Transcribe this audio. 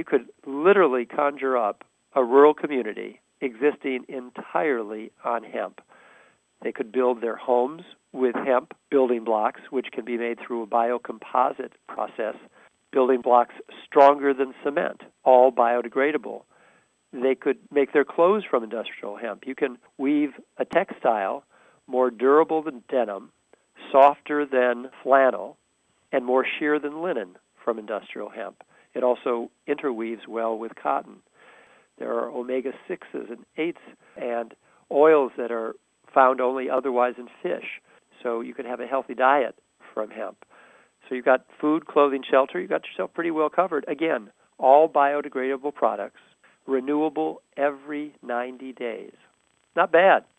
You could literally conjure up a rural community existing entirely on hemp. They could build their homes with hemp building blocks, which can be made through a biocomposite process, building blocks stronger than cement, all biodegradable. They could make their clothes from industrial hemp. You can weave a textile more durable than denim, softer than flannel, and more sheer than linen from industrial hemp. It also interweaves well with cotton. There are omega-6s and 8s and oils that are found only otherwise in fish. So you can have a healthy diet from hemp. So you've got food, clothing, shelter. You've got yourself pretty well covered. Again, all biodegradable products, renewable every 90 days. Not bad.